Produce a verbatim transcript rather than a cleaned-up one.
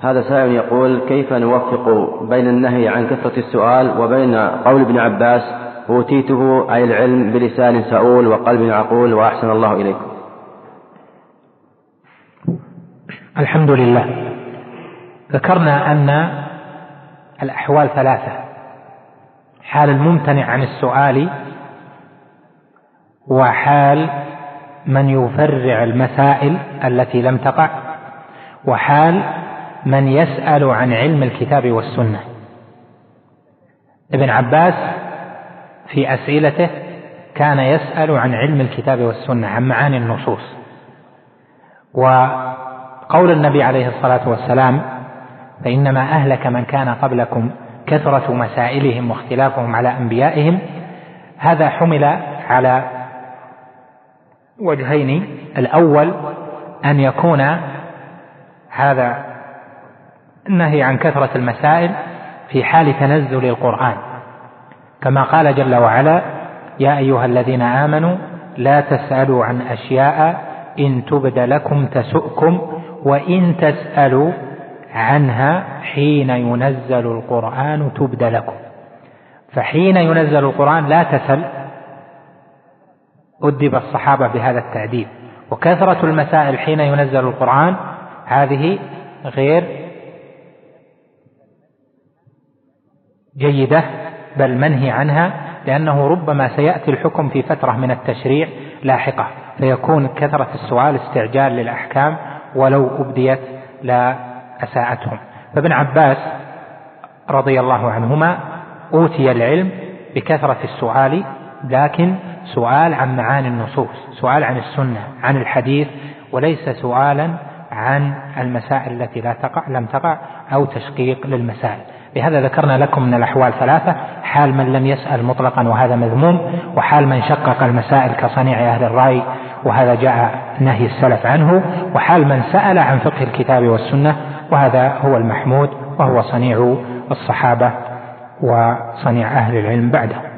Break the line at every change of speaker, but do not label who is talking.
هذا سائل يقول: كيف نوفق بين النهي عن كثرة السؤال وبين قول ابن عباس: أوتيته أي العلم بلسان سؤول وقلب عقول وأحسن الله إليكم؟
الحمد لله. ذكرنا أن الأحوال ثلاثة: حال الممتنع عن السؤال، وحال من يفرع المسائل التي لم تقع، وحال من يسأل عن علم الكتاب والسنة. ابن عباس في أسئلته كان يسأل عن علم الكتاب والسنة، عن معاني النصوص. وقول النبي عليه الصلاة والسلام: فإنما أهلك من كان قبلكم كثرة مسائلهم واختلافهم على أنبيائهم، هذا حمل على وجهين: الأول أن يكون هذا النهي عن كثرة المسائل في حال تنزل القرآن، كما قال جل وعلا: يا أيها الذين آمنوا لا تسألوا عن أشياء إن تبد لكم تسؤكم وإن تسألوا عنها حين ينزل القرآن تبد لكم. فحين ينزل القرآن لا تسل، أدب الصحابة بهذا التأديب. وكثرة المسائل حين ينزل القرآن هذه غير جيدة، بل منهي عنها، لأنه ربما سيأتي الحكم في فترة من التشريع لاحقة، فيكون كثرة السؤال استعجال للأحكام، ولو أبديت لا أساءتهم. فابن عباس رضي الله عنهما أوتي العلم بكثرة السؤال، لكن سؤال عن معاني النصوص، سؤال عن السنة، عن الحديث، وليس سؤالا عن المسائل التي لا تقع لم تقع أو تشقيق للمسائل. بهذا ذكرنا لكم من الأحوال ثلاثة: حال من لم يسأل مطلقا وهذا مذموم، وحال من شقق المسائل كصنيع أهل الرأي وهذا جاء نهي السلف عنه، وحال من سأل عن فقه الكتاب والسنة وهذا هو المحمود، وهو صنيع الصحابة وصنيع أهل العلم بعده.